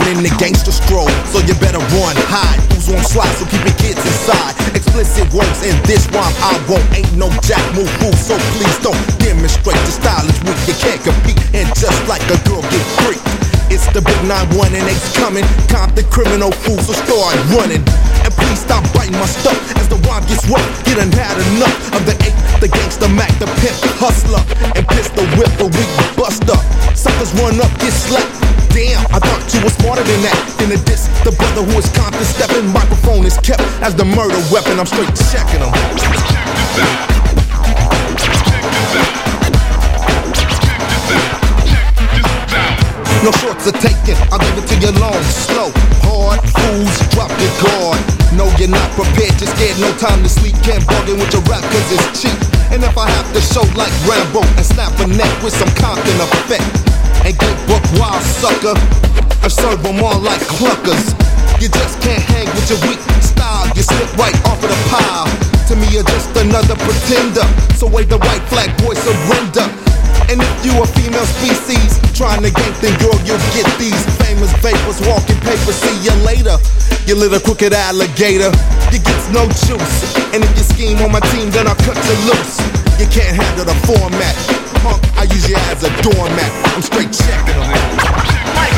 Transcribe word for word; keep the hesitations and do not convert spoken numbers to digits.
in the gangster stroll, so you better run, hide. Who's on slide, so keep your kids inside. Explicit words in this rhyme I won't. Ain't no jack move rule, so please don't demonstrate. The style is weak, you can't compete. And just like a girl get free, it's the big nine one and eight's coming. Compton criminal fools, so start running. And please stop biting my stuff as the rhyme gets rough. You done had enough of the eight, the gangster Mac, the pimp hustler, and pistol whip a weak bust up. Suckers run up, get slapped. Damn, I thought you were smarter than that. Than the diss, the brother who is Compton stepping. Microphone is kept as the murder weapon. I'm straight checking them. No shorts are taken, I'll give it to you long, slow, hard, fools, drop your guard. No, you're not prepared, you're scared, no time to sleep. Can't bargain with your rap cause it's cheap. And if I have to show like Rambo and snap a neck with some Compton effect and get book wild sucker, I serve them all like clunkers. You just can't hang with your weak style, you slip right off of the pile. To me you're just another pretender, so wave the white flag, boy, surrender. And if you a female species trying to gank, then girl, you'll get these famous vapors, walking papers. See you later, you little crooked alligator. You get no juice, and if you scheme on my team, then I'll cut you loose. You can't handle the format, punk, I use you as a doormat. I'm straight checking them.